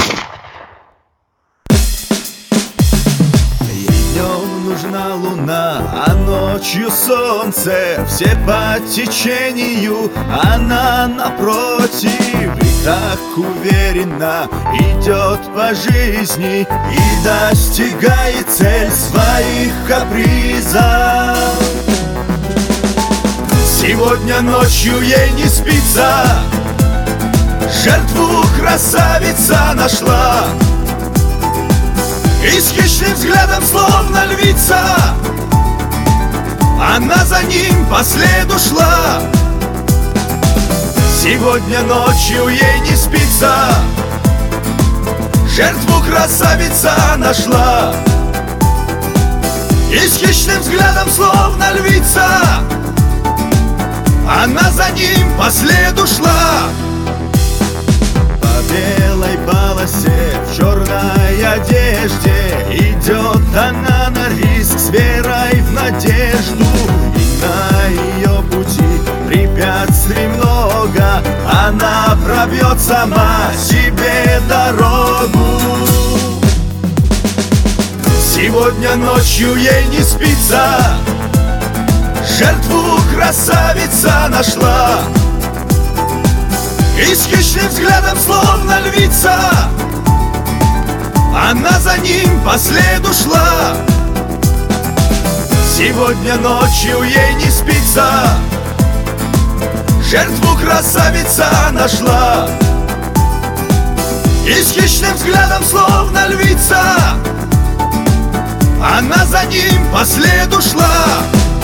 Днем нужна луна, а ночью солнце. Все по течению, она напротив. И так уверенно идет по жизни и достигает цель своих капризов. Сегодня ночью ей не спится, жертву красавица нашла. И с хищным взглядом, словно львица, она за ним по следу шла. Сегодня ночью ей не спится, жертву красавица нашла. И с хищным взглядом, словно львица, она за ним по следу шла. По белой полосе в черной одежде идет она на риск с верой в надежду. И на ее пути препятствий много, она пробьет сама себе дорогу. Сегодня ночью ей не спится, жертву красавица нашла. И с хищным взглядом, словно львица, она за ним по следу шла. Сегодня ночью ей не спится, жертву красавица нашла. И с хищным взглядом, словно львица, она за ним по следу шла.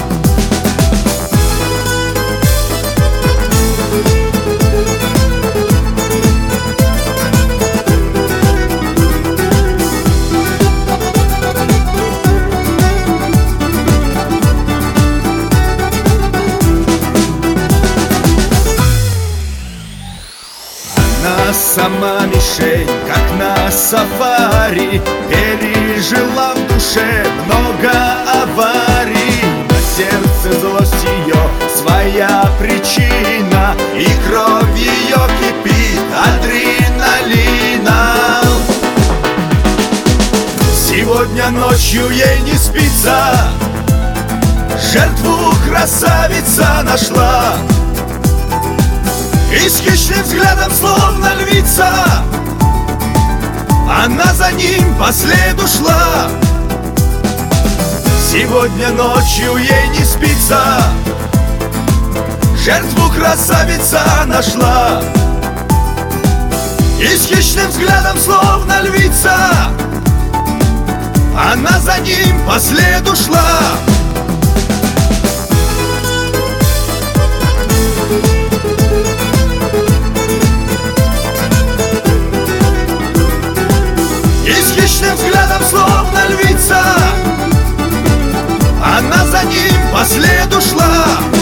Она сама мишень, как на сафари, пережила в душе много аварий. На сердце злость ее своя причина, и кровь ее кипит адреналином. Сегодня ночью ей не спится, жертву красавица нашла. И с хищным взглядом, словно львица, она за ним по следу шла. Сегодня ночью ей не спится, жертву красавица нашла. И с хищным взглядом, словно львица, она за ним по следу шла. Хищным взглядом, словно львица, она за ним по следу шла.